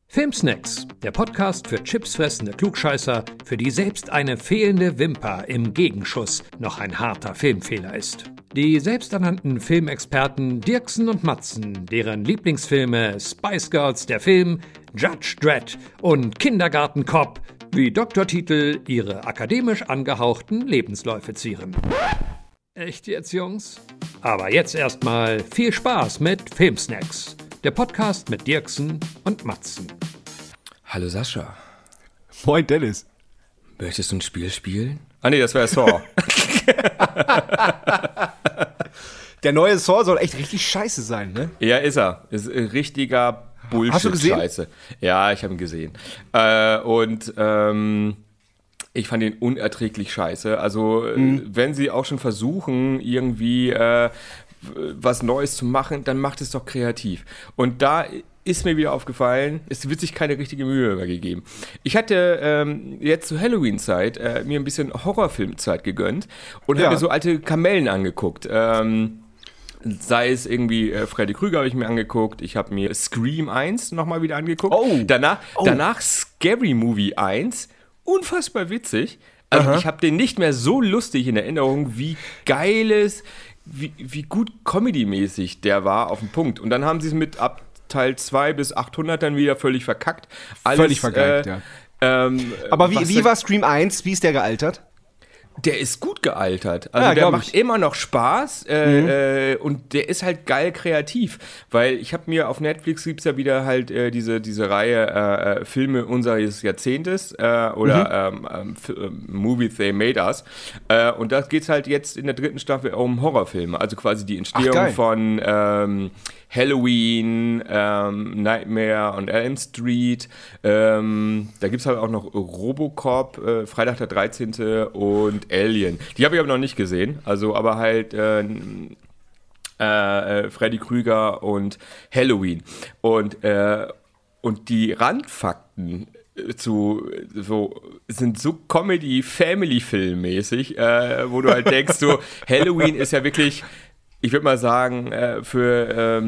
Filmsnacks, der Podcast für chipsfressende Klugscheißer, für die selbst eine fehlende Wimper im Gegenschuss noch ein harter Filmfehler ist. Die selbsternannten Filmexperten Dirksen und Matzen, deren Lieblingsfilme Spice Girls der Film, Judge Dredd und Kindergarten Cop wie Doktortitel ihre akademisch angehauchten Lebensläufe zieren. Echt jetzt, Jungs? Aber jetzt erstmal viel Spaß mit Filmsnacks, der Podcast mit Dirksen und Matzen. Hallo Sascha. Moin Dennis. Möchtest du ein Spiel spielen? Ah nee, das wäre Saw. Der neue Saw soll echt richtig scheiße sein, ne? Ja, ist er. Ist ein richtiger Bullshit. Hast du gesehen? Scheiße. Ja, ich habe ihn gesehen. Ich fand ihn unerträglich scheiße. Also, wenn sie auch schon versuchen, irgendwie was Neues zu machen, dann macht es doch kreativ. Und da ist mir wieder aufgefallen, es wird sich keine richtige Mühe mehr gegeben. Ich hatte jetzt zur Halloween-Zeit mir ein bisschen Horrorfilmzeit gegönnt und habe mir so alte Kamellen angeguckt. Sei es irgendwie Freddy Krüger habe ich mir angeguckt, ich habe mir Scream 1 nochmal wieder angeguckt. Danach Scary Movie 1, unfassbar witzig. Also ich habe den nicht mehr so lustig in Erinnerung, wie geiles, wie gut Comedy-mäßig der war auf den Punkt. Und dann haben sie es mit ab Teil 2 bis 800 dann wieder völlig verkackt. Völlig vergeigt, ja. Aber wie war Scream 1? Wie ist der gealtert? Der ist gut gealtert. Also der macht immer noch Spaß und der ist halt geil kreativ. Weil ich habe mir auf Netflix gibt's ja wieder halt diese Reihe Filme unseres Jahrzehntes Movies They Made Us. Und da geht's halt jetzt in der 3. Staffel um Horrorfilme. Also quasi die Entstehung von Halloween, Nightmare on Elm Street. Da gibt's halt auch noch Robocop, Freitag der 13. und Alien. Die habe ich aber noch nicht gesehen. Also, aber halt Freddy Krüger und Halloween. Und die Randfakten sind so Comedy-Family-Film-mäßig, wo du halt denkst, so Halloween ist ja wirklich, ich würde mal sagen, für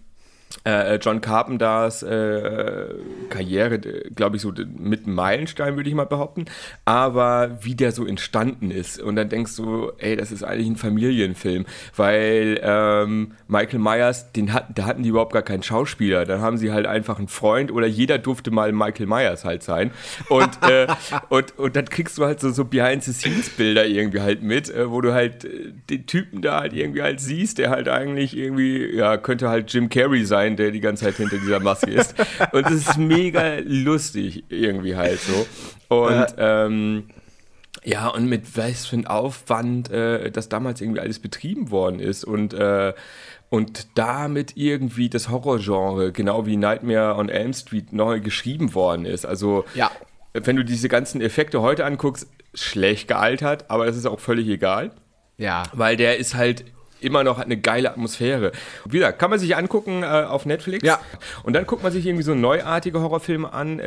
John Carpenters Karriere, glaube ich, so mit einem Meilenstein, würde ich mal behaupten. Aber wie der so entstanden ist. Und dann denkst du, ey, das ist eigentlich ein Familienfilm. Weil Michael Myers, da hatten die überhaupt gar keinen Schauspieler. Dann haben sie halt einfach einen Freund oder jeder durfte mal Michael Myers halt sein. Und dann kriegst du halt so Behind-the-Scenes-Bilder irgendwie halt mit, wo du halt den Typen da halt irgendwie halt siehst, der halt eigentlich irgendwie, ja, könnte halt Jim Carrey sein, der die ganze Zeit hinter dieser Maske ist. Und es ist mega lustig irgendwie halt so. Und und mit was für ein Aufwand das damals irgendwie alles betrieben worden ist und damit irgendwie das Horrorgenre, genau wie Nightmare on Elm Street, neu geschrieben worden ist. Also wenn du diese ganzen Effekte heute anguckst, schlecht gealtert, aber das ist auch völlig egal. Ja. Weil der ist halt immer noch eine geile Atmosphäre. Wieder, kann man sich angucken auf Netflix. Ja. Und dann guckt man sich irgendwie so neuartige Horrorfilme an,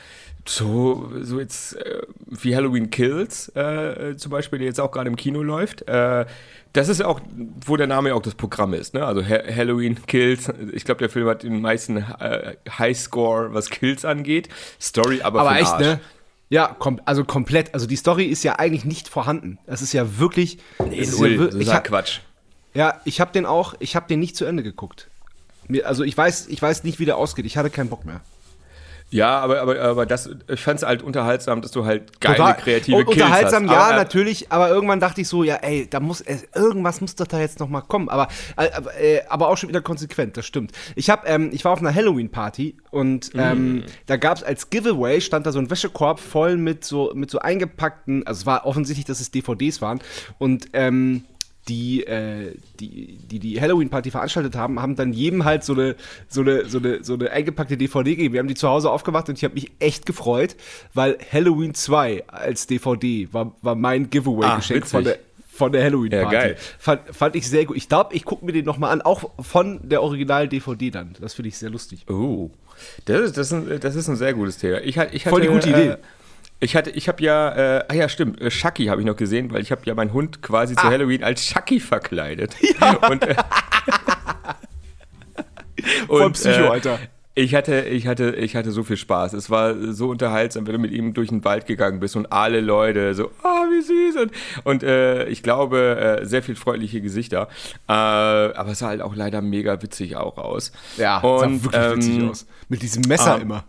so jetzt wie Halloween Kills zum Beispiel, der jetzt auch gerade im Kino läuft. Das ist auch, wo der Name auch das Programm ist, ne? Also Halloween Kills. Ich glaube, der Film hat den meisten Highscore, was Kills angeht. Story aber für den echt, Arsch. Ne? Ja, also komplett. Also die Story ist ja eigentlich nicht vorhanden. Das ist ja wirklich... null. Das ist Quatsch. Ja, ich habe den nicht zu Ende geguckt. Also ich weiß nicht, wie der ausgeht. Ich hatte keinen Bock mehr. Ja, aber ich fand es halt unterhaltsam, dass du halt geile, kreative Kills unterhaltsam, hast. Ja, natürlich, aber irgendwann dachte ich so, ja, ey, irgendwas muss doch da jetzt noch mal kommen. Aber auch schon wieder konsequent, das stimmt. Ich war auf einer Halloween-Party und da gab es als Giveaway, stand da so ein Wäschekorb voll mit so eingepackten, also es war offensichtlich, dass es DVDs waren und die Halloween-Party veranstaltet haben dann jedem halt so eine eingepackte DVD gegeben. Wir haben die zu Hause aufgemacht und ich habe mich echt gefreut, weil Halloween 2 als DVD war mein Giveaway-Geschenk von der Halloween-Party. Ja, geil. Fand ich sehr gut. Ich glaube, ich gucke mir den nochmal an, auch von der Original-DVD dann. Das finde ich sehr lustig. Oh, das ist ein sehr gutes Thema. Ich hatte, voll die gute Idee. Ich habe ja, stimmt, Chucky habe ich noch gesehen, weil ich habe ja meinen Hund quasi zu Halloween als Chucky verkleidet. Ja. Und voll Psycho, Alter. Ich hatte so viel Spaß. Es war so unterhaltsam, wenn du mit ihm durch den Wald gegangen bist und alle Leute so, wie süß. Und ich glaube, sehr viel freundliche Gesichter. Aber es sah halt auch leider mega witzig auch aus. Ja, und, sah wirklich witzig aus. Mit diesem Messer immer.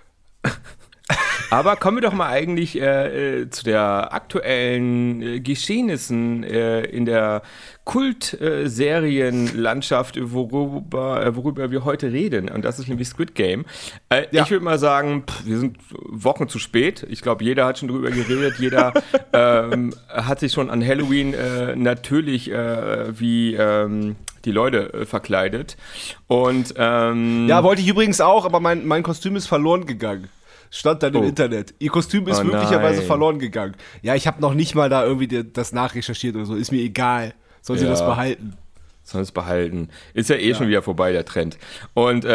Aber kommen wir doch mal eigentlich zu der aktuellen Geschehnissen in der Kultserienlandschaft, worüber wir heute reden. Und das ist nämlich Squid Game. Ich würde mal sagen, wir sind Wochen zu spät. Ich glaube, jeder hat schon drüber geredet. Jeder hat sich schon an Halloween natürlich wie die Leute verkleidet. Und ja, wollte ich übrigens auch, aber mein Kostüm ist verloren gegangen. Stand dann im Internet. Ihr Kostüm ist möglicherweise verloren gegangen. Ja, ich habe noch nicht mal da irgendwie das nachrecherchiert oder so. Ist mir egal. Sollen sie das behalten? Sollen es behalten. Ist ja schon wieder vorbei, der Trend. Und,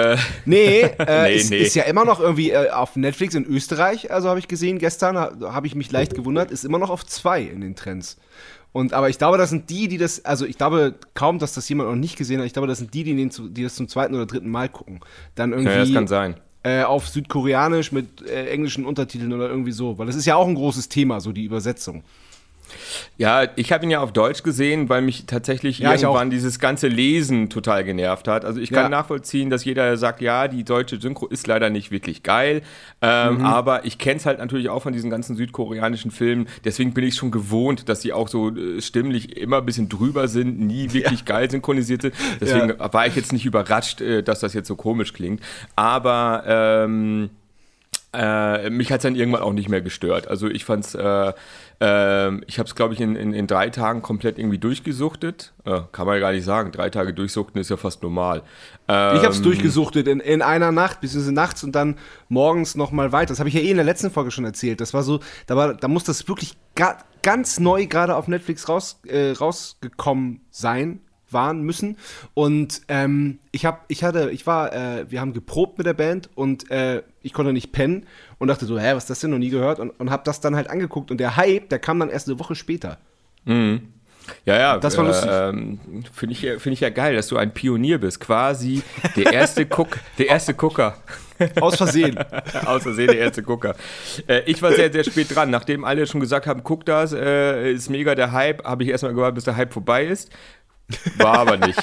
ist ja immer noch irgendwie auf Netflix in Österreich, also habe ich gesehen, gestern habe ich mich leicht gewundert, ist immer noch auf 2 in den Trends. Aber ich glaube, das sind die das, also ich glaube kaum, dass das jemand noch nicht gesehen hat, ich glaube, das sind die das zum 2. oder 3. Mal gucken. Dann irgendwie. Ja, das kann sein. Auf Südkoreanisch mit englischen Untertiteln oder irgendwie so. Weil das ist ja auch ein großes Thema, so die Übersetzung. Ja, ich habe ihn ja auf Deutsch gesehen, weil mich tatsächlich irgendwann dieses ganze Lesen total genervt hat. Also ich kann nachvollziehen, dass jeder sagt, ja, die deutsche Synchro ist leider nicht wirklich geil. Aber ich kenne es halt natürlich auch von diesen ganzen südkoreanischen Filmen. Deswegen bin ich schon gewohnt, dass die auch so stimmlich immer ein bisschen drüber sind, nie wirklich geil synchronisiert sind. Deswegen war ich jetzt nicht überrascht, dass das jetzt so komisch klingt. Aber mich hat es dann irgendwann auch nicht mehr gestört. Also ich fand's, ich habe es, glaube ich, in 3 Tagen komplett irgendwie durchgesuchtet. Kann man ja gar nicht sagen. 3 Tage durchsuchten ist ja fast normal. Ich habe es durchgesuchtet in einer Nacht, beziehungsweise nachts und dann morgens nochmal weiter. Das habe ich ja in der letzten Folge schon erzählt. Das war so, da muss das wirklich ganz neu gerade auf Netflix rausgekommen waren müssen. Und wir haben geprobt mit der Band und ich konnte nicht pennen und dachte so, was ist das denn, noch nie gehört und habe das dann halt angeguckt und der Hype, der kam dann erst eine Woche später. Mhm. Ja, das war lustig. Finde ich ja geil, dass du ein Pionier bist, quasi der erste Gucker. Aus Versehen. Aus Versehen der erste Gucker. Ich war sehr, sehr spät dran. Nachdem alle schon gesagt haben, guck das, ist mega der Hype, habe ich erstmal gewartet, bis der Hype vorbei ist. War aber nicht.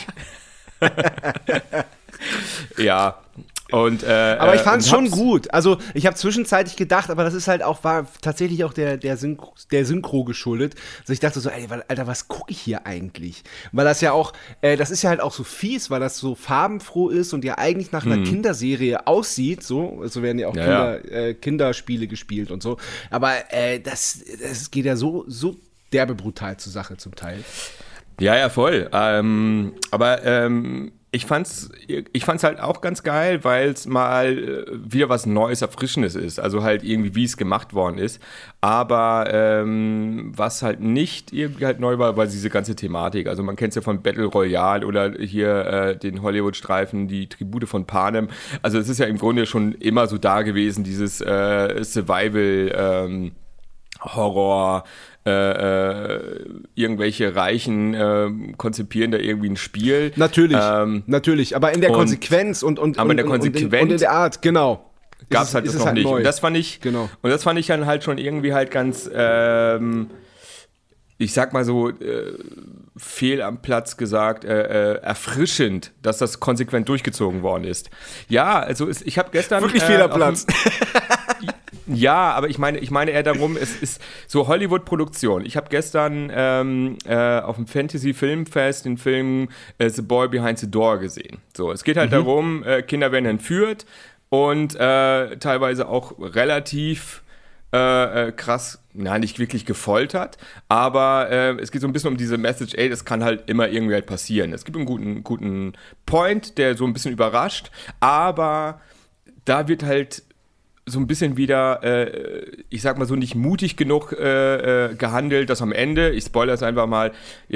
Ja. Aber ich fand es schon gut. Also ich habe zwischenzeitlich gedacht, aber das ist halt auch, war tatsächlich auch der Synchro geschuldet. Also ich dachte so, Alter, was gucke ich hier eigentlich? Weil das ja auch, das ist ja halt auch so fies, weil das so farbenfroh ist und ja eigentlich nach einer Kinderserie aussieht. So werden ja auch Kinderspiele gespielt und so. Aber das geht ja so derbe brutal zur Sache zum Teil. Ja, voll. Aber ich fand's halt auch ganz geil, weil es mal wieder was Neues, Erfrischendes ist. Also halt irgendwie, wie es gemacht worden ist. Aber was halt nicht irgendwie halt neu war diese ganze Thematik. Also man kennt es ja von Battle Royale oder hier den Hollywood-Streifen, die Tribute von Panem. Also es ist ja im Grunde schon immer so da gewesen, dieses Survival Horror, irgendwelche Reichen konzipieren da irgendwie ein Spiel. Natürlich, aber in der Konsequenz und in der Art, genau. Gab es halt das noch halt nicht. Neu. Und das fand ich dann halt schon irgendwie halt ganz, ich sag mal so, fehl am Platz gesagt, erfrischend, dass das konsequent durchgezogen worden ist. Ja, also ich habe gestern... Wirklich fehl am Platz. Ja, aber ich meine eher darum, es ist so Hollywood-Produktion. Ich habe gestern auf dem Fantasy-Filmfest den Film The Boy Behind the Door gesehen. So, es geht halt darum, Kinder werden entführt und teilweise auch relativ krass, nicht wirklich gefoltert, aber es geht so ein bisschen um diese Message, das kann halt immer irgendwie halt passieren. Es gibt einen guten Point, der so ein bisschen überrascht, aber da wird halt so ein bisschen wieder, ich sag mal so, nicht mutig genug gehandelt, dass am Ende, ich spoilere es einfach mal,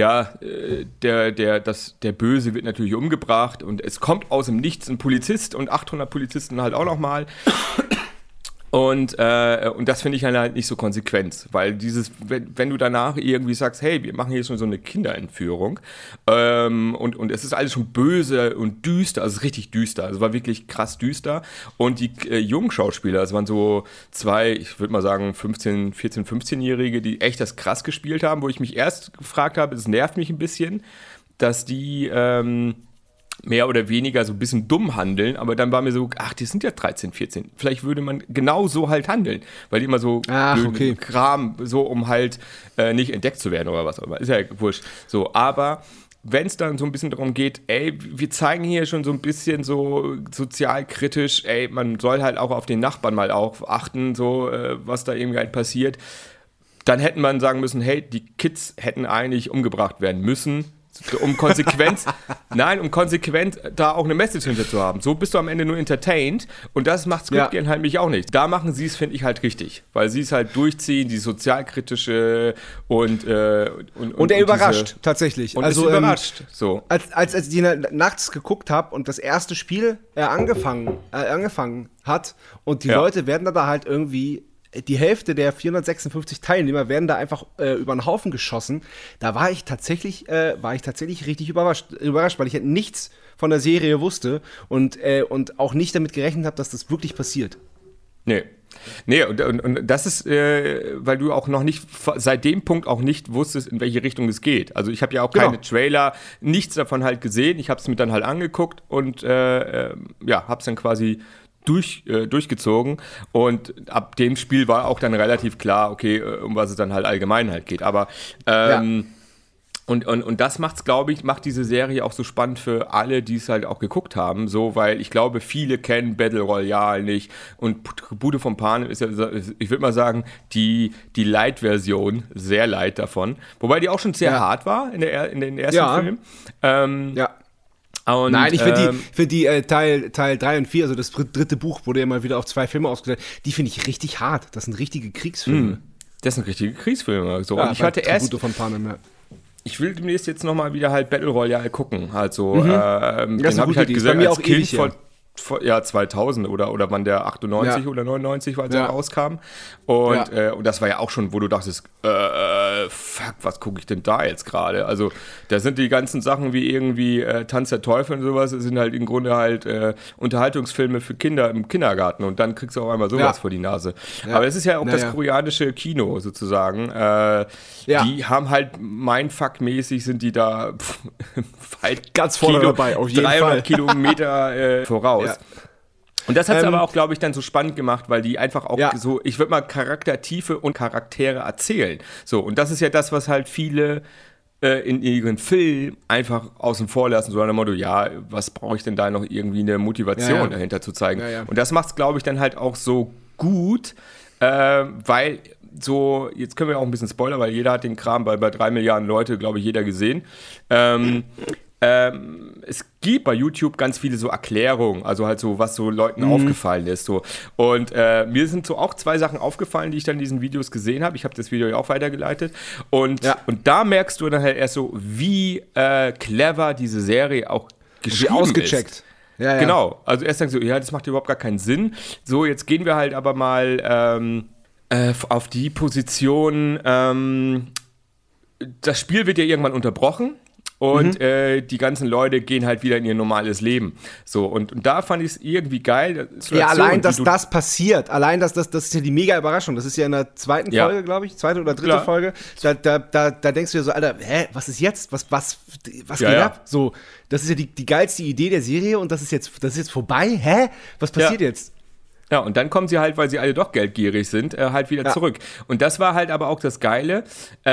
der Böse wird natürlich umgebracht und es kommt aus dem Nichts ein Polizist und 800 Polizisten halt auch nochmal. Und das finde ich halt nicht so konsequent, weil wenn du danach irgendwie sagst, hey, wir machen hier schon so eine Kinderentführung und es ist alles schon böse und düster, also es ist richtig düster, also es war wirklich krass düster und die jungen Schauspieler, es waren so zwei, ich würde mal sagen 14, 15-Jährige, die echt das krass gespielt haben, wo ich mich erst gefragt habe, es nervt mich ein bisschen, dass die mehr oder weniger so ein bisschen dumm handeln, aber dann war mir so, ach, die sind ja 13, 14. Vielleicht würde man genau so halt handeln, weil die immer so Kram, so um halt nicht entdeckt zu werden oder was auch immer. Ist ja wurscht. So, aber wenn es dann so ein bisschen darum geht, ey, wir zeigen hier schon so ein bisschen so sozialkritisch, ey, man soll halt auch auf den Nachbarn mal auch achten, so, was da irgendwie halt passiert, dann hätte man sagen müssen, hey, die Kids hätten eigentlich umgebracht werden müssen, um konsequent da auch eine Message hinter zu haben. So bist du am Ende nur entertained und das macht Squid Game halt mich auch nicht. Da machen sie es, finde ich, halt richtig, weil sie es halt durchziehen, die sozialkritische und er überrascht, tatsächlich. Und also, ist überrascht. So. Als ich die nachts geguckt habe und das erste Spiel angefangen hat und die Leute werden da halt irgendwie die Hälfte der 456 Teilnehmer werden da einfach über den Haufen geschossen. Da war ich tatsächlich richtig überrascht, weil ich halt nichts von der Serie wusste und auch nicht damit gerechnet habe, dass das wirklich passiert. Nee, und das ist, weil du auch noch nicht, seit dem Punkt auch nicht wusstest, in welche Richtung es geht. Also ich habe ja auch keine Trailer, nichts davon halt gesehen. Ich habe es mir dann halt angeguckt und habe es dann quasi durchgezogen und ab dem Spiel war auch dann relativ klar, okay, um was es dann halt allgemein halt geht, aber und das macht's, glaube ich, macht diese Serie auch so spannend für alle, die es halt auch geguckt haben, so, weil ich glaube, viele kennen Battle Royale nicht und Tribute von Panem ist ja, ich würde mal sagen, die Light-Version, sehr light davon, wobei die auch schon sehr hart war in den ersten Filmen. Und, nein, ich finde die Teil 3 und 4, also das dritte Buch, wurde ja mal wieder auf 2 Filme ausgeteilt, die finde ich richtig hart. Das sind richtige Kriegsfilme. Das sind richtige Kriegsfilme. So. Ja, und ich hatte erst. Von Panem, ich will demnächst jetzt nochmal wieder halt Battle Royale gucken. Also, den habe ich halt gesehen als Kind ewig, vor 2000 oder wann der 98 oder 99, weil der rauskam. Und das war ja auch schon, wo du dachtest, fuck, was gucke ich denn da jetzt gerade? Also da sind die ganzen Sachen wie irgendwie Tanz der Teufel und sowas, das sind halt im Grunde halt Unterhaltungsfilme für Kinder im Kindergarten und dann kriegst du auch einmal sowas vor die Nase. Aber es ist ja auch das koreanische Kino sozusagen. Die haben halt Mindfuck-mäßig sind die da halt ganz vorne dabei, auf jeden 300 Fall. Kilometer voraus. Ja. Und das hat es aber auch, glaube ich, dann so spannend gemacht, weil die einfach auch so, ich würde mal Charaktertiefe und Charaktere erzählen. So, und das ist ja das, was halt viele in ihren Film einfach außen vor lassen, so nach dem Motto, was brauche ich denn da noch irgendwie eine Motivation dahinter zu zeigen? Und das macht es, glaube ich, dann halt auch so gut, weil so, jetzt können wir auch ein bisschen spoilern, weil jeder hat den Kram bei 3 Milliarden Leute, glaube ich, jeder gesehen. Es gibt bei YouTube ganz viele so Erklärungen, also halt so, was so Leuten aufgefallen ist. So. Und mir sind so auch 2 Sachen aufgefallen, die ich dann in diesen Videos gesehen habe. Ich habe das Video ja auch weitergeleitet. Und da merkst du dann halt erst so, wie clever diese Serie auch geschrieben ausgecheckt ist. Ja. Genau. Also erst denkst du, das macht überhaupt gar keinen Sinn. So, jetzt gehen wir halt aber mal auf die Position, das Spiel wird ja irgendwann unterbrochen. Und die ganzen Leute gehen halt wieder in ihr normales Leben. So, und da fand ich es irgendwie geil. Allein, dass das passiert. Allein, dass das ist ja die mega Überraschung. Das ist ja in der zweiten Folge, glaube ich, 2. oder 3. Folge. Da denkst du dir so, Alter, was ist jetzt? Was geht ab? So, das ist ja die geilste Idee der Serie und das ist jetzt vorbei? Hä? Was passiert jetzt? Ja, und dann kommen sie halt, weil sie alle doch geldgierig sind, halt wieder zurück. Und das war halt aber auch das Geile,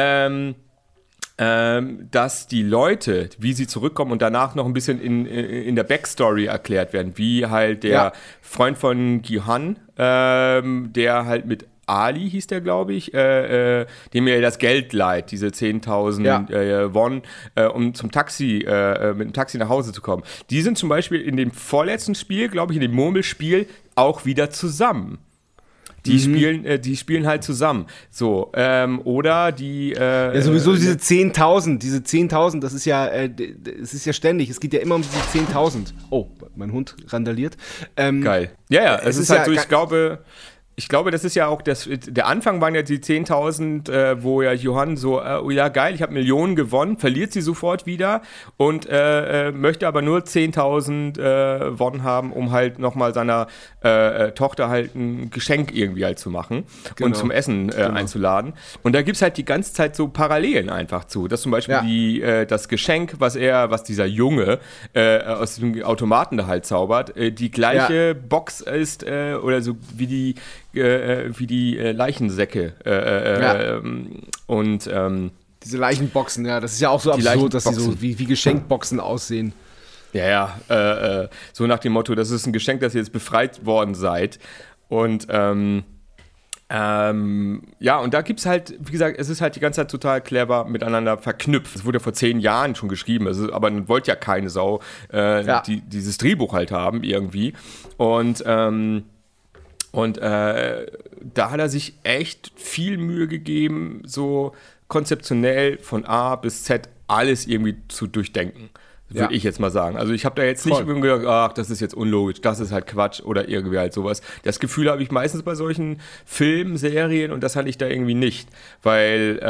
dass die Leute, wie sie zurückkommen und danach noch ein bisschen in der Backstory erklärt werden, wie halt der Freund von Gi-Han, der halt mit Ali hieß der, glaube ich, dem er das Geld leiht, diese 10.000 Won, um mit dem Taxi nach Hause zu kommen. Die sind zum Beispiel in dem vorletzten Spiel, glaube ich, in dem Murmelspiel auch wieder zusammen. Die spielen halt zusammen. So, oder die sowieso diese 10.000, das ist ja ständig. Es geht ja immer um diese 10.000. Oh, mein Hund randaliert. Geil. Ja, es ist halt so, ich glaube, ich glaube, das ist ja auch, der Anfang waren ja die 10.000, wo ja Johann so, oh ja geil, ich habe Millionen gewonnen, verliert sie sofort wieder und möchte aber nur 10.000 Won haben, um halt nochmal seiner Tochter halt ein Geschenk irgendwie halt zu machen und zum Essen einzuladen. Und da gibt es halt die ganze Zeit so Parallelen einfach zu. Dass zum Beispiel das Geschenk, was dieser Junge aus dem Automaten da halt zaubert, die gleiche Box ist oder so wie die Leichensäcke. Und diese Leichenboxen, ja, das ist ja auch so absurd, dass sie so wie Geschenkboxen aussehen. Ja, so nach dem Motto, das ist ein Geschenk, dass ihr jetzt befreit worden seid. Und und da gibt's halt, wie gesagt, es ist halt die ganze Zeit total clever miteinander verknüpft. Es wurde vor 10 Jahren schon geschrieben, aber man wollte ja keine Sau dieses Drehbuch halt haben irgendwie. Und da hat er sich echt viel Mühe gegeben, so konzeptionell von A bis Z alles irgendwie zu durchdenken. Würde ich jetzt mal sagen. Also ich habe da jetzt nicht irgendwie gedacht, ach, das ist jetzt unlogisch, das ist halt Quatsch oder irgendwie halt sowas. Das Gefühl habe ich meistens bei solchen Filmen, Serien und das hatte ich da irgendwie nicht. Weil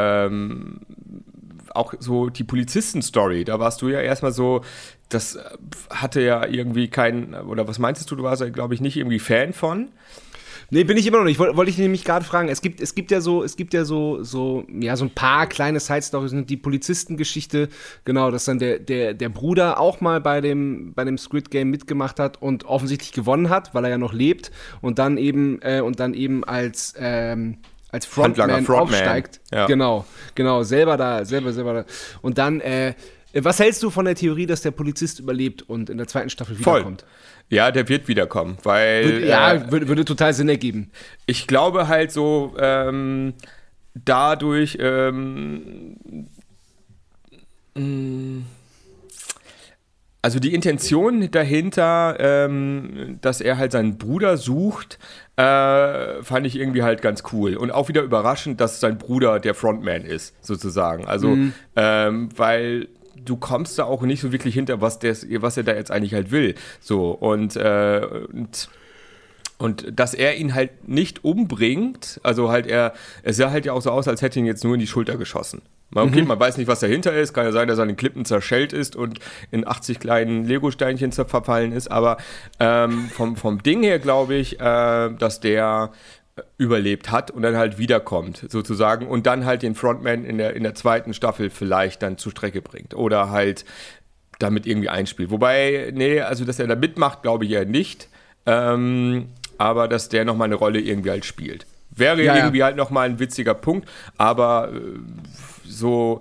auch so die Polizisten-Story, da warst du ja erstmal so, das hatte ja irgendwie oder was meintest du warst ja, glaube ich, nicht irgendwie Fan von? Nee, bin ich immer noch nicht. Wollte ich nämlich gerade fragen. Es gibt ja so ein paar kleine Side-Stories, die Polizistengeschichte, genau, dass dann der Bruder auch mal bei dem Squid Game mitgemacht hat und offensichtlich gewonnen hat, weil er ja noch lebt und dann eben als Frontman aufsteigt. Ja. Genau, selber da. Und dann, was hältst du von der Theorie, dass der Polizist überlebt und in der 2. Staffel wiederkommt? Voll. Ja, der wird wiederkommen, weil... würde total Sinn ergeben. Ich glaube halt so, dadurch... also die Intention dahinter, dass er halt seinen Bruder sucht, fand ich irgendwie halt ganz cool. Und auch wieder überraschend, dass sein Bruder der Frontman ist, sozusagen. Also, weil... du kommst da auch nicht so wirklich hinter, was er da jetzt eigentlich halt will. So, und dass er ihn halt nicht umbringt, also halt es sah halt ja auch so aus, als hätte ihn jetzt nur in die Schulter geschossen. Okay, man weiß nicht, was dahinter ist, kann ja sein, dass er an den Klippen zerschellt ist und in 80 kleinen Lego-Steinchen verfallen ist, aber vom Ding her glaube ich, dass der überlebt hat und dann halt wiederkommt, sozusagen, und dann halt den Frontman in der 2. Staffel vielleicht dann zur Strecke bringt oder halt damit irgendwie einspielt. Wobei, also dass er da mitmacht, glaube ich ja nicht, aber dass der nochmal eine Rolle irgendwie halt spielt. Wäre irgendwie halt nochmal ein witziger Punkt, aber so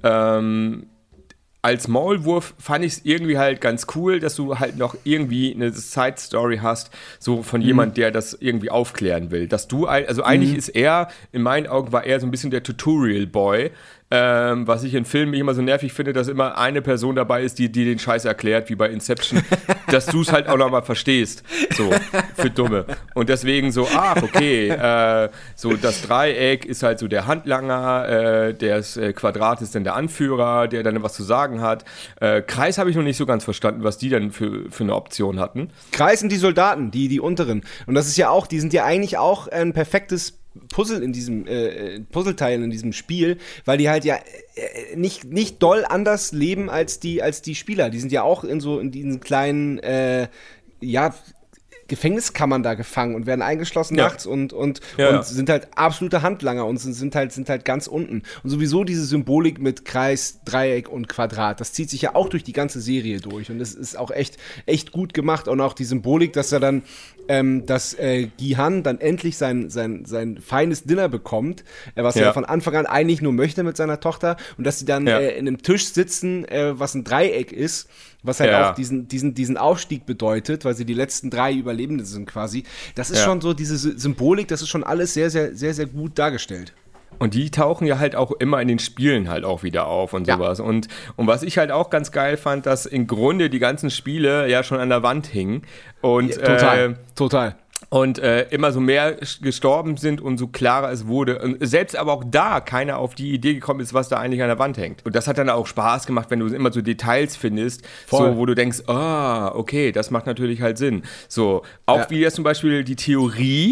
als Maulwurf fand ich es irgendwie halt ganz cool, dass du halt noch irgendwie eine Side-Story hast, so von jemand, der das irgendwie aufklären will. Dass du, also eigentlich ist er, in meinen Augen war er so ein bisschen der Tutorial-Boy, was ich in Filmen immer so nervig finde, dass immer eine Person dabei ist, die den Scheiß erklärt, wie bei Inception, dass du es halt auch nochmal verstehst, so, für Dumme. Und deswegen so, okay, so das Dreieck ist halt so der Handlanger, das Quadrat ist dann der Anführer, der dann was zu sagen hat. Kreis habe ich noch nicht so ganz verstanden, was die dann für eine Option hatten. Kreis sind die Soldaten, die unteren. Und das ist ja auch, die sind ja eigentlich auch ein perfektes Puzzle in diesem Puzzleteil in diesem Spiel, weil die halt ja nicht doll anders leben als die Spieler. Die sind ja auch in diesen kleinen Gefängniskammern da gefangen und werden eingeschlossen nachts und sind halt absolute Handlanger und sind halt ganz unten. Und sowieso diese Symbolik mit Kreis, Dreieck und Quadrat, das zieht sich ja auch durch die ganze Serie durch und das ist auch echt gut gemacht. Und auch die Symbolik, dass er dann dass Gi-Han dann endlich sein feines Dinner bekommt, was er von Anfang an eigentlich nur möchte mit seiner Tochter, und dass sie dann in einem Tisch sitzen, was ein Dreieck ist, was halt auch diesen Aufstieg bedeutet, weil sie die letzten 3 Überlebenden sind quasi. Das ist schon so, diese Symbolik, das ist schon alles sehr, sehr, sehr, sehr gut dargestellt. Und die tauchen ja halt auch immer in den Spielen halt auch wieder auf und sowas. Und was ich halt auch ganz geil fand, dass im Grunde die ganzen Spiele ja schon an der Wand hingen. Und, total. Und immer so mehr gestorben sind und so klarer es wurde. Und selbst aber auch da keiner auf die Idee gekommen ist, was da eigentlich an der Wand hängt. Und das hat dann auch Spaß gemacht, wenn du immer so Details findest, so, wo du denkst, okay, das macht natürlich halt Sinn. So, auch wie jetzt zum Beispiel die Theorie,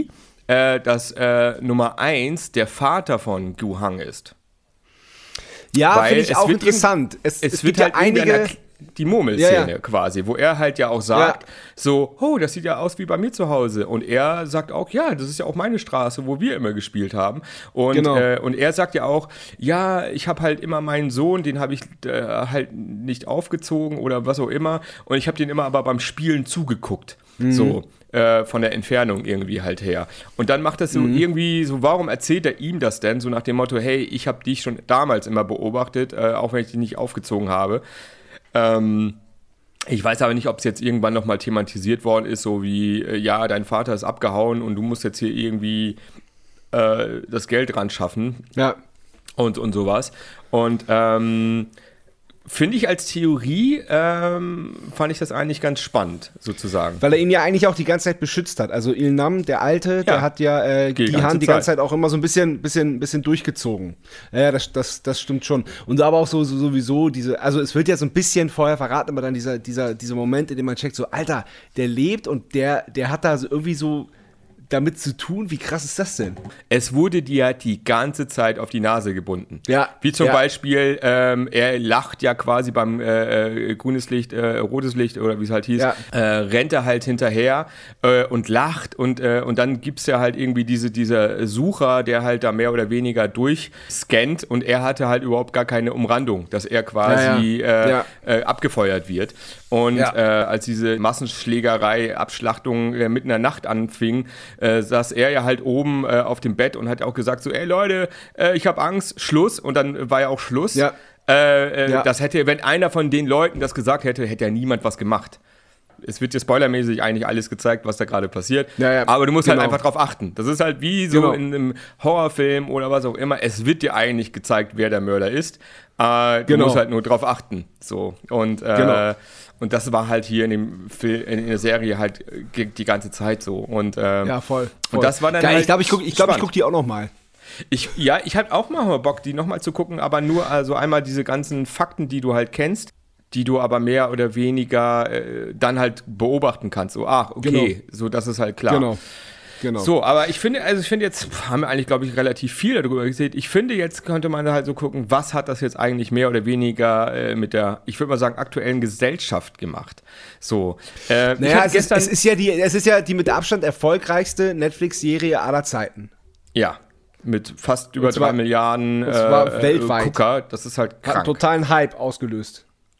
dass Nummer 1 der Vater von Gu Hang ist. Ja, finde ich auch interessant. Es wird halt einige... Die Murmelszene quasi, wo er halt ja auch sagt, das sieht ja aus wie bei mir zu Hause. Und er sagt auch, ja, das ist ja auch meine Straße, wo wir immer gespielt haben. Und, und er sagt ja auch, ja, ich habe halt immer meinen Sohn, den habe ich halt nicht aufgezogen oder was auch immer. Und ich habe den immer aber beim Spielen zugeguckt. So. Von der Entfernung irgendwie halt her. Und dann macht das so irgendwie so, warum erzählt er ihm das denn? So nach dem Motto, hey, ich habe dich schon damals immer beobachtet, auch wenn ich dich nicht aufgezogen habe. Ich weiß aber nicht, ob es jetzt irgendwann nochmal thematisiert worden ist, so wie, ja, dein Vater ist abgehauen und du musst jetzt hier irgendwie das Geld ran schaffen. Ja. Und sowas. Und finde ich als Theorie, fand ich das eigentlich ganz spannend, sozusagen. Weil er ihn ja eigentlich auch die ganze Zeit beschützt hat. Also Il Nam, der Alte, der hat ja Gi-Han die ganze Zeit auch immer so ein bisschen durchgezogen. Ja, das stimmt schon. Und aber auch sowieso also es wird ja so ein bisschen vorher verraten, aber dann dieser Moment, in dem man checkt, so, Alter, der lebt und der hat da so irgendwie so damit zu tun. Wie krass ist das denn? Es wurde dir die ganze Zeit auf die Nase gebunden. Ja. Wie zum Beispiel, er lacht ja quasi beim grünes Licht, rotes Licht oder wie es halt hieß, rennt er halt hinterher und lacht und dann gibt es ja halt irgendwie dieser Sucher, der halt da mehr oder weniger durchscannt und er hatte halt überhaupt gar keine Umrandung, dass er quasi abgefeuert wird. Und als diese Massenschlägerei, Abschlachtung mitten in der Nacht anfing, saß er ja halt oben auf dem Bett und hat auch gesagt so, ey Leute, ich habe Angst, Schluss. Und dann war ja auch Schluss. Ja. Das hätte, wenn einer von den Leuten das gesagt hätte, hätte ja niemand was gemacht. Es wird dir spoilermäßig eigentlich alles gezeigt, was da gerade passiert. Aber du musst halt einfach drauf achten. Das ist halt wie so in einem Horrorfilm oder was auch immer. Es wird dir eigentlich gezeigt, wer der Mörder ist. Du musst halt nur drauf achten. So. Und das war halt hier in der Serie halt die ganze Zeit so. Und, voll. Und das war dann geil, halt ich glaube, ich gucke die auch noch mal. Ich hatte auch mal Bock, die nochmal zu gucken, aber nur also einmal diese ganzen Fakten, die du halt kennst, die du aber mehr oder weniger dann halt beobachten kannst. So, so, das ist halt klar. Genau. So, aber ich finde jetzt, haben wir eigentlich, glaube ich, relativ viel darüber gesehen. Ich finde, jetzt könnte man halt so gucken, was hat das jetzt eigentlich mehr oder weniger mit der, ich würde mal sagen, aktuellen Gesellschaft gemacht. So. Es ist ja die mit Abstand erfolgreichste Netflix-Serie aller Zeiten. Ja. Mit fast über 3 Milliarden weltweit. Gucker. Das ist halt krank. Hat einen totalen Hype ausgelöst.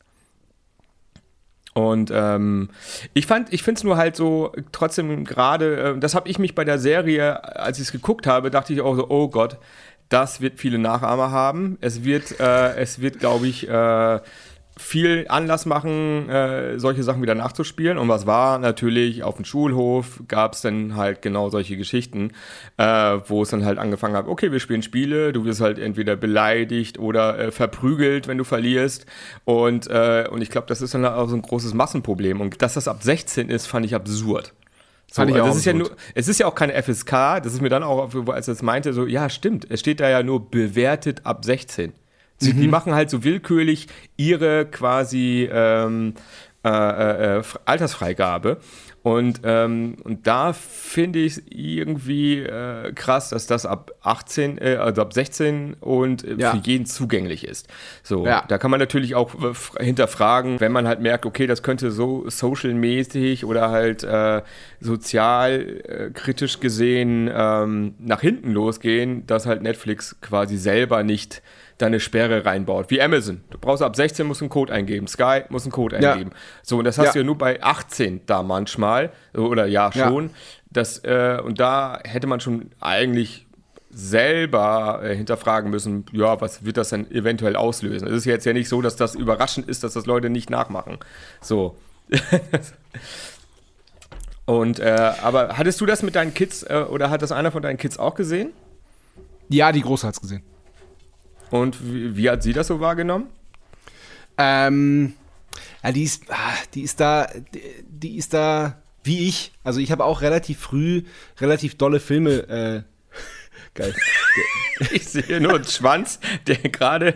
Und ich finde es nur halt so, trotzdem gerade, das habe ich mich bei der Serie, als ich es geguckt habe, dachte ich auch so, oh Gott, das wird viele Nachahmer haben. Es wird glaube ich, viel Anlass machen, solche Sachen wieder nachzuspielen. Und was war? Natürlich, auf dem Schulhof gab es dann halt genau solche Geschichten, wo es dann halt angefangen hat, okay, wir spielen Spiele, du wirst halt entweder beleidigt oder verprügelt, wenn du verlierst. Und ich glaube, das ist dann auch so ein großes Massenproblem. Und dass das ab 16 ist, fand ich absurd. So, es ist ja auch keine FSK, das ist mir dann auch, als er es meinte, so, ja, stimmt, es steht da ja nur bewertet ab 16. Die machen halt so willkürlich ihre quasi Altersfreigabe. Und da finde ich es irgendwie krass, dass das ab 16 und für jeden zugänglich ist. So, da kann man natürlich auch hinterfragen, wenn man halt merkt, okay, das könnte so social-mäßig oder halt sozialkritisch gesehen nach hinten losgehen, dass halt Netflix quasi selber nicht deine Sperre reinbaut. Wie Amazon. Du brauchst ab 16, musst einen Code eingeben. Sky muss einen Code eingeben. So, und das hast du ja nur bei 18 da manchmal. Oder schon. Und da hätte man schon eigentlich selber hinterfragen müssen, was wird das denn eventuell auslösen? Es ist jetzt ja nicht so, dass das überraschend ist, dass das Leute nicht nachmachen. So. Und, aber hattest du das mit deinen Kids oder hat das einer von deinen Kids auch gesehen? Ja, die Große hat's gesehen. Und wie hat sie das so wahrgenommen? Die ist da wie ich. Also ich habe auch relativ früh relativ dolle Filme. Geil. Ich sehe nur einen Schwanz, der gerade.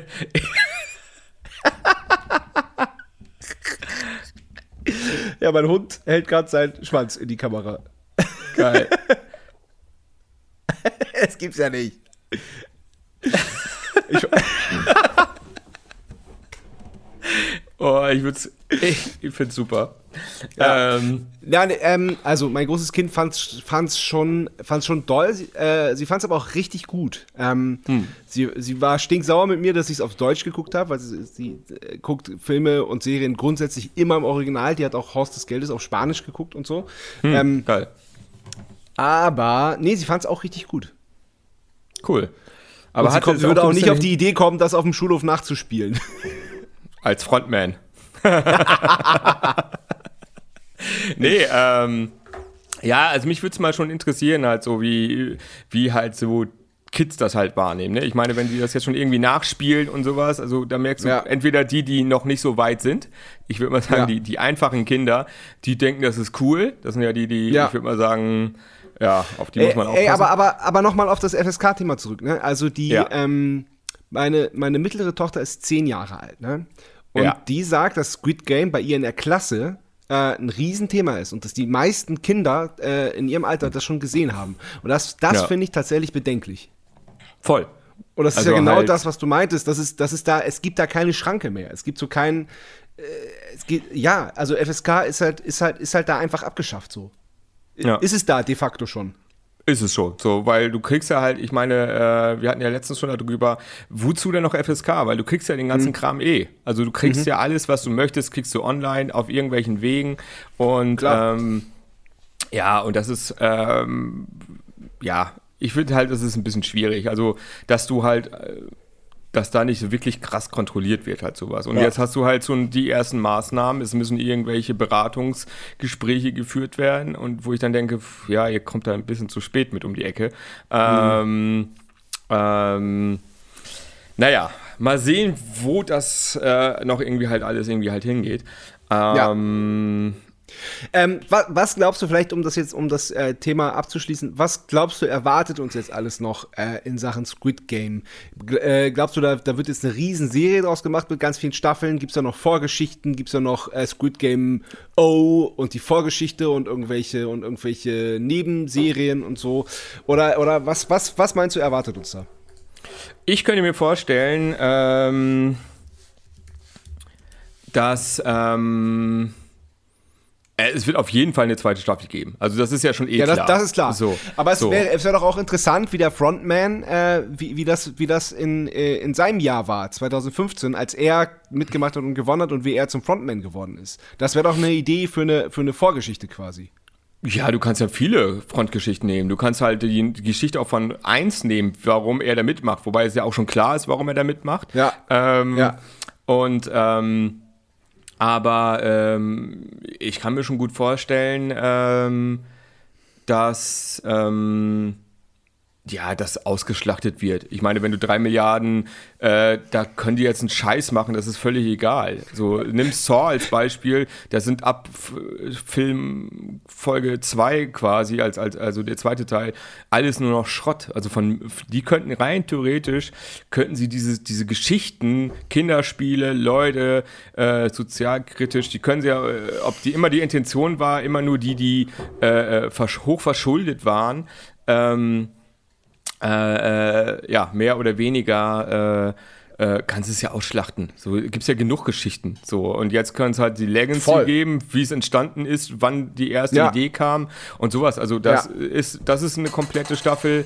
Ja, mein Hund hält gerade seinen Schwanz in die Kamera. Geil. Es gibt's ja nicht. Ich find's super. Ja. Also mein großes Kind fand's schon doll. Sie fand's aber auch richtig gut. Sie war stinksauer mit mir, dass ich es auf Deutsch geguckt habe, weil sie guckt Filme und Serien grundsätzlich immer im Original. Die hat auch Haus des Geldes auf Spanisch geguckt und so. Geil. Aber nee, sie fand's auch richtig gut. Cool. Aber sie würde auch nicht auf die Idee kommen, das auf dem Schulhof nachzuspielen. Als Frontman. Nee, ja, also mich würde es mal schon interessieren, halt so, wie halt so Kids das halt wahrnehmen. Ne? Ich meine, wenn die das jetzt schon irgendwie nachspielen und sowas, also da merkst du, entweder die noch nicht so weit sind, ich würde mal sagen, die einfachen Kinder, die denken, das ist cool, das sind ja die ich würde mal sagen, ja, auf die muss man aufpassen. Aber nochmal auf das FSK-Thema zurück, ne? Also meine mittlere Tochter ist 10 Jahre alt, ne? Und die sagt, dass Squid Game bei ihr in der Klasse ein Riesenthema ist und dass die meisten Kinder in ihrem Alter das schon gesehen haben. Und das finde ich tatsächlich bedenklich. Voll. Und das ist ja genau das, was du meintest. Es gibt da keine Schranke mehr. Es gibt so keinen. Also FSK ist halt da einfach abgeschafft so. Ja. Ist es da de facto schon. Ist es schon, so, weil du kriegst ja halt, ich meine, wir hatten ja letztens schon darüber, wozu denn noch FSK? Weil du kriegst ja den ganzen Kram Also du kriegst ja alles, was du möchtest, kriegst du online auf irgendwelchen Wegen und und das ist, ich finde halt, das ist ein bisschen schwierig, also, dass du halt, dass da nicht so wirklich krass kontrolliert wird halt sowas. Und jetzt hast du halt so die ersten Maßnahmen, es müssen irgendwelche Beratungsgespräche geführt werden und wo ich dann denke, ja, ihr kommt da ein bisschen zu spät mit um die Ecke. Naja, mal sehen, wo das noch irgendwie halt alles irgendwie halt hingeht. Was glaubst du vielleicht, um das Thema abzuschließen, was glaubst du, erwartet uns jetzt alles noch in Sachen Squid Game? Glaubst du, da wird jetzt eine riesen Serie draus gemacht mit ganz vielen Staffeln? Gibt es da noch Vorgeschichten? Gibt es da noch Squid Game O und die Vorgeschichte und irgendwelche Nebenserien und so? Oder was meinst du, erwartet uns da? Ich könnte mir vorstellen, dass es wird auf jeden Fall eine zweite Staffel geben. Also das ist ja schon klar. Das ist klar. So, aber es wäre doch auch interessant, wie der Frontman, wie das in seinem Jahr war, 2015, als er mitgemacht hat und gewonnen hat und wie er zum Frontman geworden ist. Das wäre doch eine Idee für eine Vorgeschichte quasi. Ja, du kannst ja viele Frontgeschichten nehmen. Du kannst halt die Geschichte auch von 1 nehmen, warum er da mitmacht. Wobei es ja auch schon klar ist, warum er da mitmacht. Ja. Aber ich kann mir schon gut vorstellen, dass das ausgeschlachtet wird. Ich meine, wenn du 3 Milliarden, da können die jetzt einen Scheiß machen, das ist völlig egal. So, nimm Saw als Beispiel, da sind ab Film Folge 2 quasi, also der zweite Teil, alles nur noch Schrott. Also die könnten rein theoretisch, diese Geschichten, Kinderspiele, Leute, sozialkritisch, die können sie ja, ob die immer die Intention war, immer nur die hoch verschuldet waren, mehr oder weniger kannst du es ja ausschlachten. So gibt es ja genug Geschichten. So, und jetzt können es halt die Legacy geben, wie es entstanden ist, wann die erste Idee kam und sowas. Also das ist eine komplette Staffel.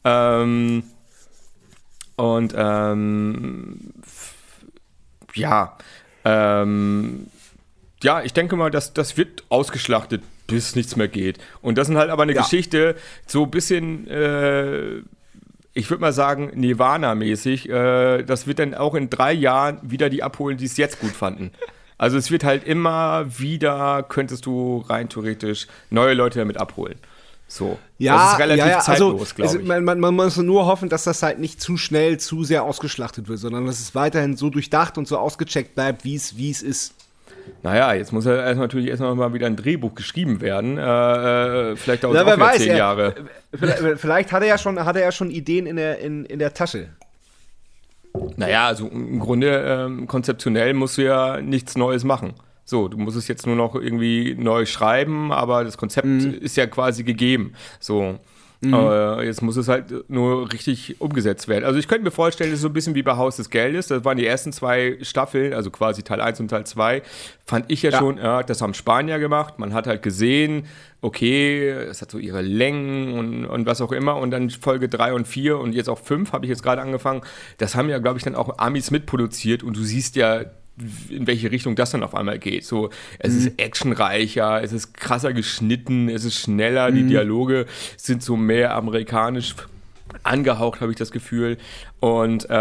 Ich denke mal, das wird ausgeschlachtet, bis nichts mehr geht. Und das sind halt aber eine Geschichte, so ein bisschen, ich würde mal sagen, Nirvana-mäßig. Das wird dann auch in 3 Jahren wieder die abholen, die es jetzt gut fanden. Also es wird halt immer wieder, könntest du rein theoretisch neue Leute damit abholen. So. Das ist relativ zeitlos, glaube ich. Man muss nur hoffen, dass das halt nicht zu schnell, zu sehr ausgeschlachtet wird, sondern dass es weiterhin so durchdacht und so ausgecheckt bleibt, wie es ist. Naja, jetzt muss ja natürlich erstmal mal wieder ein Drehbuch geschrieben werden. Vielleicht dauert es auch wieder 10 Jahre. Vielleicht hat er ja schon Ideen in der Tasche. Naja, also im Grunde konzeptionell musst du ja nichts Neues machen. So, du musst es jetzt nur noch irgendwie neu schreiben, aber das Konzept ist ja quasi gegeben. So. Jetzt muss es halt nur richtig umgesetzt werden. Also ich könnte mir vorstellen, das ist so ein bisschen wie bei Haus des Geldes. Das waren die ersten 2 Staffeln, also quasi Teil 1 und Teil 2. Fand ich schon, das haben Spanier gemacht. Man hat halt gesehen, okay, es hat so ihre Längen und was auch immer. Und dann Folge 3 und 4 und jetzt auch 5 habe ich jetzt gerade angefangen. Das haben ja, glaube ich, dann auch Amis mitproduziert. Und du siehst ja, in welche Richtung das dann auf einmal geht. So, es ist actionreicher, es ist krasser geschnitten, es ist schneller, die Dialoge sind so mehr amerikanisch angehaucht, habe ich das Gefühl. Und so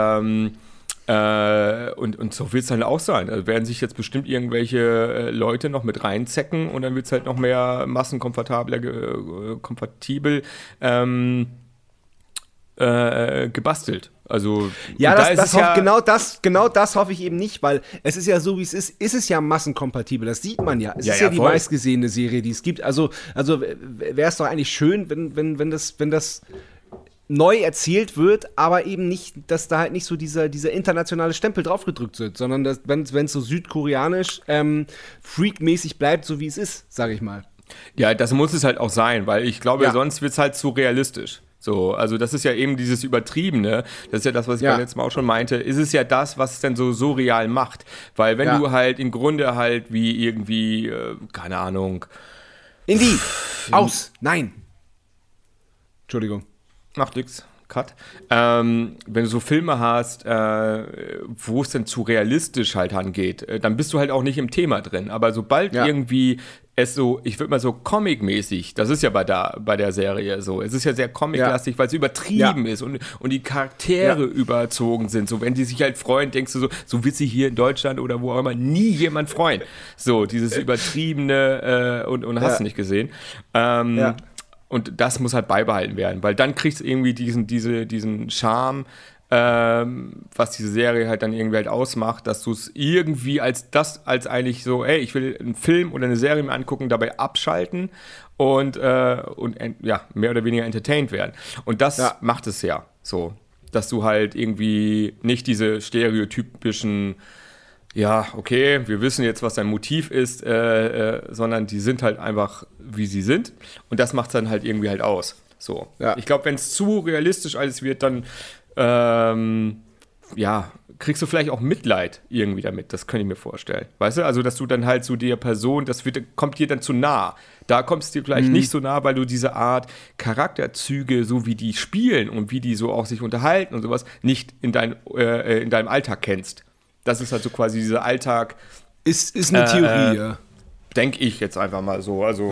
wird es dann auch sein. Also werden sich jetzt bestimmt irgendwelche Leute noch mit reinzecken und dann wird es halt noch mehr kompatibel gebastelt. Also ja, genau das hoffe ich eben nicht, weil es ist ja so, wie es ist es ja massenkompatibel, das sieht man ja. Es ist ja die meistgesehene Serie, die es gibt. Also wäre es doch eigentlich schön, wenn das neu erzählt wird, aber eben nicht, dass da halt nicht so dieser internationale Stempel draufgedrückt wird, sondern wenn es so südkoreanisch freakmäßig bleibt, so wie es ist, sage ich mal. Ja, das muss es halt auch sein, weil ich glaube, sonst wird es halt zu realistisch. So, also das ist ja eben dieses Übertriebene, das ist ja das, was ich beim letzten Mal auch schon meinte, ist es ja das, was es dann so real macht. Weil wenn du halt im Grunde halt wie irgendwie, keine Ahnung. Indie! Aus! Nein! Entschuldigung. Macht nix. Cut. Wenn du so Filme hast, wo es dann zu realistisch halt angeht, dann bist du halt auch nicht im Thema drin. Aber sobald irgendwie es so, ich würde mal so comic-mäßig, das ist ja bei der Serie so, es ist ja sehr comic-lastig, weil es übertrieben ist und die Charaktere überzogen sind. So, wenn die sich halt freuen, denkst du so wird sich hier in Deutschland oder wo auch immer nie jemand freuen. So, dieses Übertriebene und hast du nicht gesehen. Und das muss halt beibehalten werden, weil dann kriegst du irgendwie diesen Charme, was diese Serie halt dann irgendwie halt ausmacht, dass du es irgendwie als eigentlich so, ey, ich will einen Film oder eine Serie mir angucken, dabei abschalten und mehr oder weniger entertained werden. Und das macht es ja so, dass du halt irgendwie nicht diese stereotypischen, ja, okay, wir wissen jetzt, was dein Motiv ist, sondern die sind halt einfach, wie sie sind. Und das macht es dann halt irgendwie halt aus. So. Ja. Ich glaube, wenn es zu realistisch alles wird, dann kriegst du vielleicht auch Mitleid irgendwie damit. Das könnte ich mir vorstellen. Weißt du? Also, dass du dann halt so der Person, kommt dir dann zu nah. Da kommst du dir vielleicht nicht so nah, weil du diese Art Charakterzüge, so wie die spielen und wie die so auch sich unterhalten und sowas, nicht in deinem Alltag kennst. Das ist halt so quasi dieser Alltag. Ist eine Theorie, ja. Denke ich jetzt einfach mal so. Also,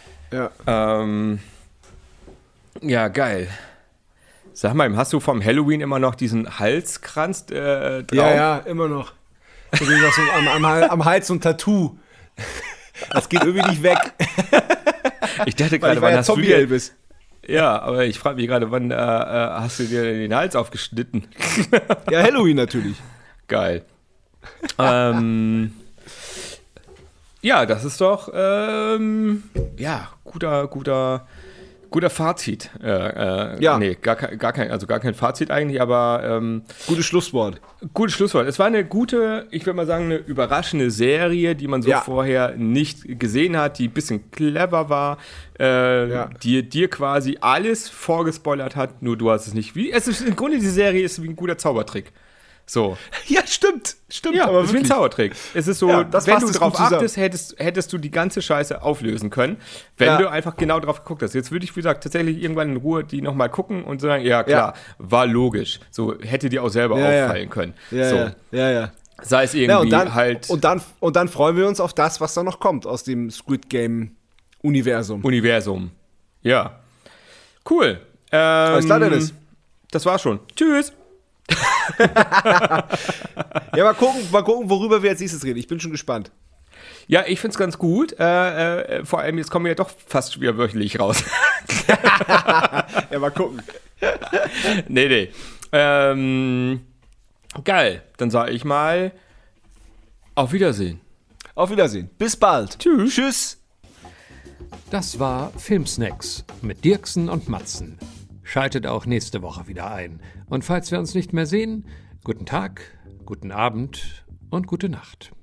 ja, geil. Sag mal, hast du vom Halloween immer noch diesen Halskranz drauf? Ja, immer noch. So am Hals so ein Tattoo. Das geht irgendwie nicht weg. Ich dachte gerade, wann hast du dir... bist. Ja, aber ich frage mich gerade, wann hast du dir den Hals aufgeschnitten? Ja, Halloween natürlich. Geil. Ja, das ist doch guter Fazit. Nee, gar kein Fazit eigentlich, aber gutes Schlusswort. Gutes Schlusswort. Es war eine gute, ich würde mal sagen, eine überraschende Serie, die man so vorher nicht gesehen hat, die ein bisschen clever war, die dir quasi alles vorgespoilert hat, nur du hast es nicht. Im Grunde, die Serie ist wie ein guter Zaubertrick. So. Ja, stimmt. Ja, aber es ist wie ein Zaubertrick. Es ist so, wenn du drauf achtest, hättest du die ganze Scheiße auflösen können, wenn du einfach genau drauf geguckt hast. Jetzt würde ich, wie gesagt, tatsächlich irgendwann in Ruhe die nochmal gucken und sagen, ja klar, war logisch. So, hätte dir auch selber auffallen können. Ja. Sei es irgendwie Und dann freuen wir uns auf das, was da noch kommt aus dem Squid Game Universum. Ja. Cool. Alles klar, Dennis. Das war's schon. Tschüss. Ja, mal gucken, worüber wir als nächstes reden. Ich bin schon gespannt. Ja, ich find's ganz gut. Vor allem, jetzt kommen wir ja doch fast wieder wöchentlich raus. Ja, mal gucken. Nee. Geil. Dann sage ich mal, auf Wiedersehen. Auf Wiedersehen. Bis bald. Tschüss. Das war Filmsnacks mit Dirksen und Matzen. Schaltet auch nächste Woche wieder ein. Und falls wir uns nicht mehr sehen, guten Tag, guten Abend und gute Nacht.